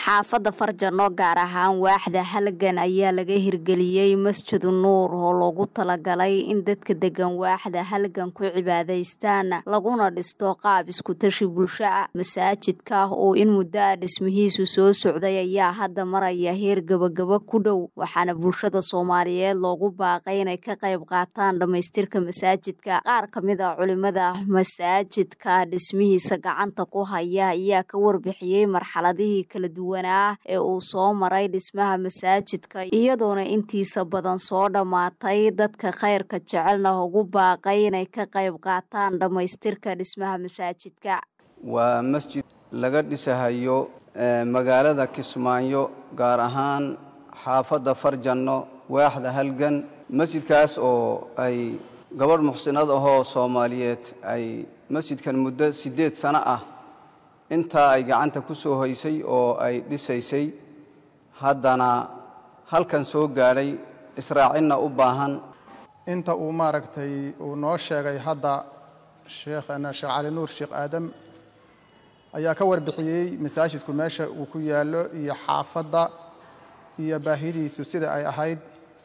xaafadda Farjano gaar ahaan waaxda halgan ayaa laga hirgeliyay Masjid Nuur oo loogu talagalay in dadka degan waaxda halgan ku cibaadaystaan laguna dhisto qaab isku tashi bulsho masaajidka oo in muddo dhismihiisu soo socday ayaa hadda maraya heer gabagaba ku dhow waxaana bulshada Soomaaliyeed loogu baaqay inay ka qayb qaataan dhamaystirka masaajidka qaar kamid ah culimada masaajidka dhismihiisa gacanta ku haya ayaa ka warbixiyay marxaladihii kala duwanaa ee uu soo maray dhismaha masaajidka iyadoona intiisa badan soo dhamaatay dadka khayrka jecelna ugu baaqay inay ka qayb qaataan dhamaystirka dhismaha masaajidka waa masjid laga dhisahayo magaalada Kismaayo gaar ahaan xaafadda Farjano waaxda halgan masjidkaas oo ay gabadh muxsinad ah oo Soomaaliyeed ay masjidkan muddo 8 sano ah inta ay gacanta ku soo haysay oo ay dhisaysay haddana halkan soo gaaray israacina u baahan inta uu maaragtay uu noo sheegay hadda sheekhana Sheekh Cali Nuur Sheekh Aadam ayaa ka warbixiyay masaajidku meesha uu ku yaalo iyo xaafadda iyo baahidiisu sida ay ahayd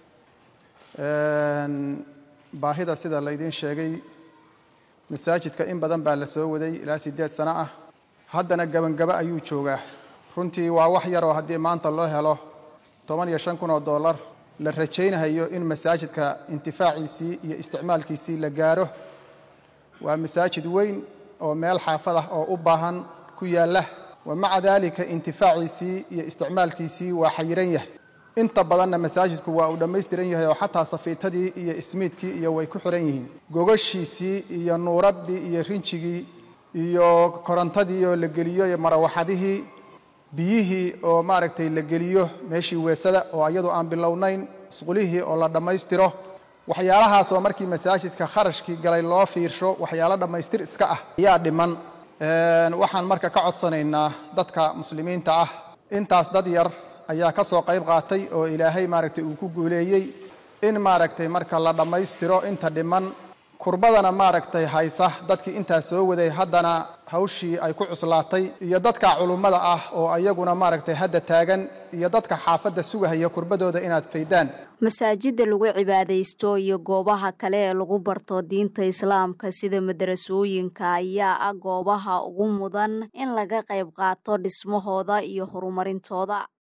baahida sida la idin sheegay masaajidka in badan baa la soo waday ilaa 8 sano ah haddana gabangaba ayuu joogaa runtii waa wax yar oo haddii maanta loo helo $15,000 la rajaynayo in masaajidka intifaaciisii iyo isticmaalkiisii la gaaro waa masaajid weyn oo meel xaafad ah oo u baahan ku yaala ومع ذلك انتفاعيسي iyo isticmaalkiisii waa xayiran yahay inta badanna masaajidku waa u dhameystiran yahay oo xataa safiitadii iyo ismiidkii iyo way ku xiran yihiin gogashiisii iyo nuuradii iyo rinjigii iyo korantadii oo la geliyo iyo marawaxadihii biyihii oo maaragtay la geliyo meeshii weesada oo iyadoo aan bilownayn isqulihii oo la dhameystiro waxyaalahaas oo markii masaajidka kharashkii galay loo fiirsho waxyaalo dhameystir iska ah ayaa dhiman waxaan marka ka codsanaynaa dadka muslimiinta ah intaas dad yar ayaa ka soo qayb qaatay oo ilaahay maaragtay uu ku guuleeyay in maaragtay marka la dhameystiro inta dhiman kurbadana maaragtay haysa dadkii inta soo waday haddana hawshii ay ku cuslaatay iyo dadka culimada ah oo ayaguna maaragtay hadda taagan iyo dadka xaafadda sugahaya kurbadooda inaad faydaan masaajidda lagu cibaadaysto iyo goobaha kale ee lagu barto diinta islaamka sida madrasooyinka ayaa ah goobaha ugu mudan in laga qayb qaato dhismahooda iyo horumarintooda